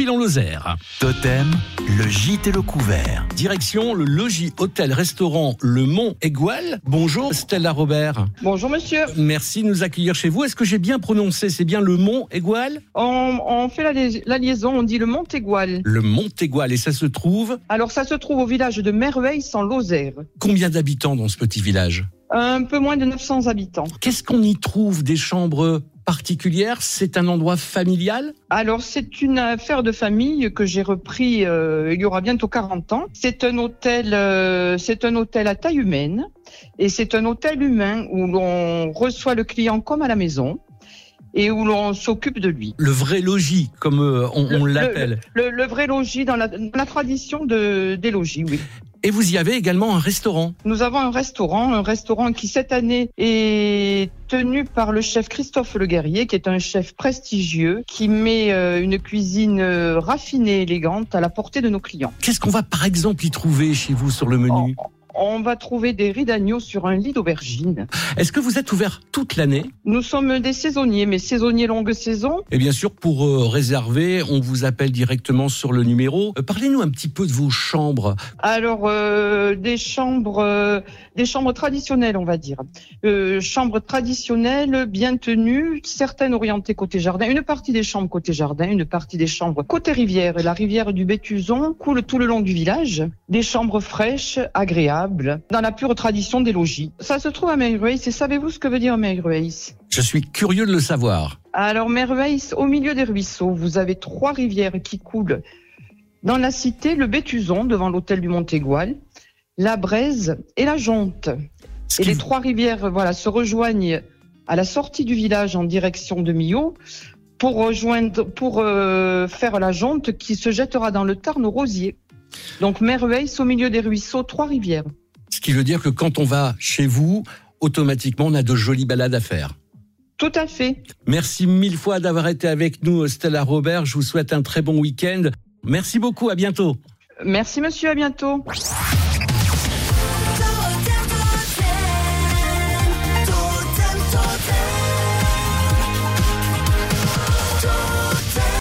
file en Lozère. Totem, le gîte et le couvert. Direction le logis hôtel-restaurant Le Mont Aigual. Bonjour Stella Robert. Bonjour monsieur. Merci de nous accueillir chez vous. Est-ce que j'ai bien prononcé? C'est bien Le Mont Aigual? On fait la liaison, on dit le Mont Aigual. Le Mont Aigual, et ça se trouve? Alors ça se trouve au village de Merveilles en Lozère. Combien d'habitants dans ce petit village? Un peu moins de 900 habitants. Qu'est-ce qu'on y trouve? Des chambres particulières? C'est un endroit familial? Alors c'est une affaire de famille que j'ai repris il y aura bientôt 40 ans. C'est un hôtel à taille humaine et c'est un hôtel humain où l'on reçoit le client comme à la maison et où l'on s'occupe de lui. Le vrai logis, comme on l'appelle. Le vrai logis dans la tradition des logis, oui. Et vous y avez également un restaurant. Nous avons un restaurant qui cette année est tenu par le chef Christophe Le Guerrier, qui est un chef prestigieux, qui met une cuisine raffinée, élégante, à la portée de nos clients. Qu'est-ce qu'on va par exemple y trouver chez vous sur le menu? On va trouver des riz d'agneau sur un lit d'aubergine. Est-ce que vous êtes ouvert toute l'année? Nous sommes des saisonniers, mais saisonniers longue saison. Et bien sûr, pour réserver, on vous appelle directement sur le numéro. Parlez-nous un petit peu de vos chambres. Alors, des chambres traditionnelles, on va dire. Chambres traditionnelles, bien tenues, certaines orientées côté jardin. Une partie des chambres côté jardin, une partie des chambres côté rivière. La rivière du Bétuzon coule tout le long du village. Des chambres fraîches, agréables, dans la pure tradition des logis. Ça se trouve à Merveilles. Et savez-vous ce que veut dire Merveilles? Je suis curieux de le savoir. Alors, Merveilles, au milieu des ruisseaux, vous avez 3 rivières qui coulent dans la cité, le Bétuzon, devant l'hôtel du Mont Aigual, la Braise et la Jonte. Et les 3 rivières, se rejoignent à la sortie du village en direction de Millau pour faire la Jonte qui se jettera dans le Tarn au Rosier. Donc Merveilles, au milieu des ruisseaux, 3 rivières. Ce qui veut dire que quand on va chez vous, automatiquement, on a de jolies balades à faire. Tout à fait. Merci 1000 fois d'avoir été avec nous, Stella Robert. Je vous souhaite un très bon week-end. Merci beaucoup, à bientôt. Merci monsieur, à bientôt.